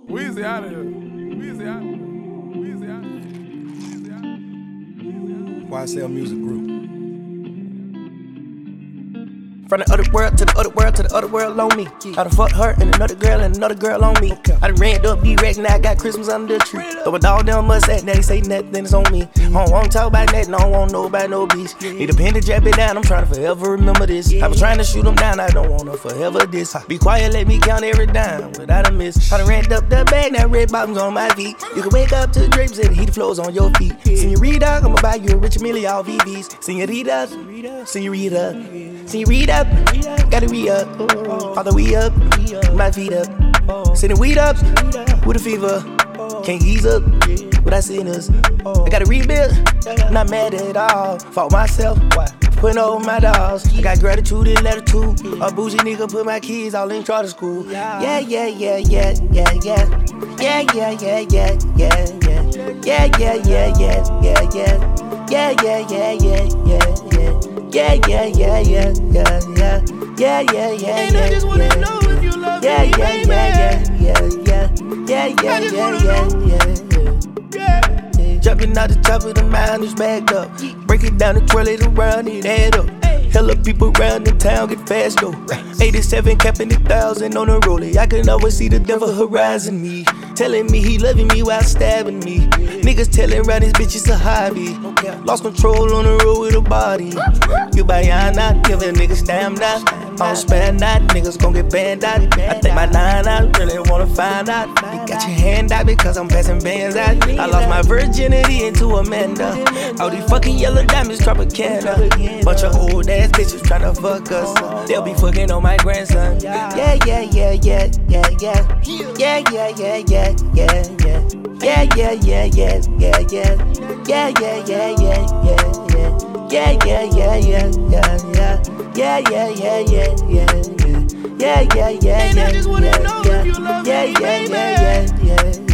Weezy out of here. Weezy out. Weezy out. Weezy out. YSL Music Group. From the other world to the other world to the other world on me. I done fucked her and another girl on me. I done ran up D-Rex, now I got Christmas under the tree. Though my dog down mustache, now they say nothing is on me. I don't wanna talk about nothing, I don't want know about no beats. Need a pen to jab it down, I'm trying to forever remember this. I was trying to shoot them down, I don't wanna forever diss. Be quiet, let me count every dime without a miss. I done ran up the bag, now red bottoms on my feet. You can wake up to the drapes and heat the floors on your feet. Senorita, I'ma buy you a rich Millie, all VVs. Senorita, Senorita, Senorita, gotta re-up, all the way up, my feet up. Sitting weed up, with a fever, can't ease up, without sinners. I gotta rebuild, not mad at all. Fought myself, putting over my dogs. I got gratitude and latitude. A bougie nigga put my kids all in charter school. Yeah, yeah, yeah, yeah, yeah, yeah. Yeah, yeah, yeah, yeah, yeah, yeah. Yeah, yeah, yeah, yeah, yeah, yeah. Yeah, yeah, yeah, yeah, yeah, yeah. Yeah, yeah, yeah, yeah, yeah, yeah. Yeah, yeah, yeah, And I just wanna know if you love me, yeah, yeah, baby. yeah, yeah, yeah, yeah, yeah, just yeah, wanna yeah, know. yeah, Yeah. yeah. Jumping out the top of the mountain, it's backed up. Break it down and twirl it around, it add up. Hella people around the town get fast though. 87 capping the 1,000 on the rollie. I can always see the devil horizon me. Telling me he loving me while stabbing me. Niggas telling around this bitch it's a hobby. Lost control on the road with a body. You buy not give a nigga stamina. I don't spend that, niggas gon' get banned out. I think my 9 out, really wanna find out. You got your hand out because I'm passing bands out. I lost my virginity into Amanda. All these fucking yellow diamonds, Tropicana. Bunch of old ass bitches tryna fuck us. They'll be fucking on my grandson. Yeah, yeah, yeah, yeah, yeah, yeah. Yeah, yeah, yeah, yeah, yeah, yeah. Yeah, yeah, yeah, yeah, yeah, yeah. Yeah, yeah, yeah, yeah, yeah, yeah. Yeah, yeah, yeah, yeah, yeah, yeah. Yeah, yeah, yeah, yeah, yeah, yeah. Yeah, yeah, yeah, And I yeah, just wanna know if you yeah, love yeah, me, yeah, baby. yeah, yeah, yeah.